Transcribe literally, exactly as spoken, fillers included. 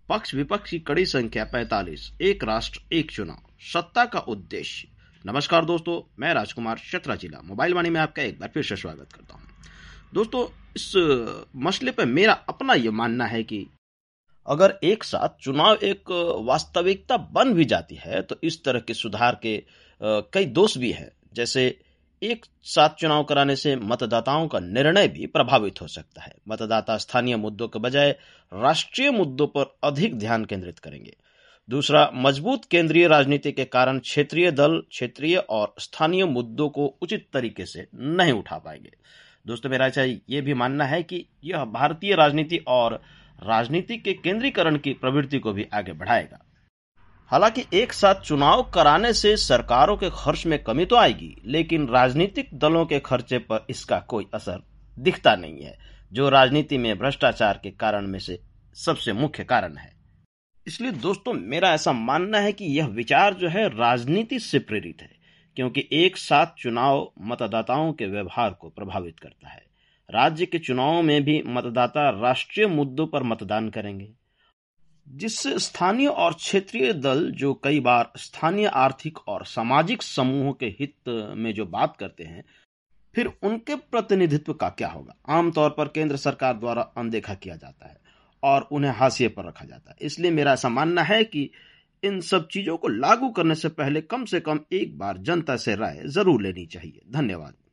पक्ष विपक्ष की कड़ी संख्या पैंतालीस, एक राष्ट्र एक चुनाव, सत्ता का उद्देश्य। नमस्कार दोस्तों, मैं राजकुमार चतरा जिला मोबाइल वाणी में आपका एक बार फिर से स्वागत करता हूं। दोस्तों, इस मसले पर मेरा अपना यह मानना है कि अगर एक साथ चुनाव एक वास्तविकता बन भी जाती है तो इस तरह के सुधार के कई दोष भी हैं। जैसे एक साथ चुनाव कराने से मतदाताओं का निर्णय भी प्रभावित हो सकता है। मतदाता स्थानीय मुद्दों के बजाय राष्ट्रीय मुद्दों पर अधिक ध्यान केंद्रित करेंगे। दूसरा, मजबूत केंद्रीय राजनीति के कारण क्षेत्रीय दल क्षेत्रीय और स्थानीय मुद्दों को उचित तरीके से नहीं उठा पाएंगे। दोस्तों, मेरा अच्छा ये भी मानना है कि यह भारतीय राजनीति और राजनीति के केंद्रीकरण की प्रवृत्ति को भी आगे बढ़ाएगा। हालांकि एक साथ चुनाव कराने से सरकारों के खर्च में कमी तो आएगी, लेकिन राजनीतिक दलों के खर्चे पर इसका कोई असर दिखता नहीं है, जो राजनीति में भ्रष्टाचार के कारण में से सबसे मुख्य कारण है। इसलिए दोस्तों, मेरा ऐसा मानना है कि यह विचार जो है राजनीति से प्रेरित है, क्योंकि एक साथ चुनाव मतदाताओं के व्यवहार को प्रभावित करता है। राज्य के चुनावों में भी मतदाता राष्ट्रीय मुद्दों पर मतदान करेंगे, जिससे स्थानीय और क्षेत्रीय दल जो कई बार स्थानीय आर्थिक और सामाजिक समूहों के हित में जो बात करते हैं, फिर उनके प्रतिनिधित्व का क्या होगा। आमतौर पर केंद्र सरकार द्वारा अनदेखा किया जाता है और उन्हें हाशिए पर रखा जाता है। इसलिए मेरा ऐसा मानना है कि इन सब चीजों को लागू करने से पहले कम से कम एक बार जनता से राय जरूर लेनी चाहिए। धन्यवाद।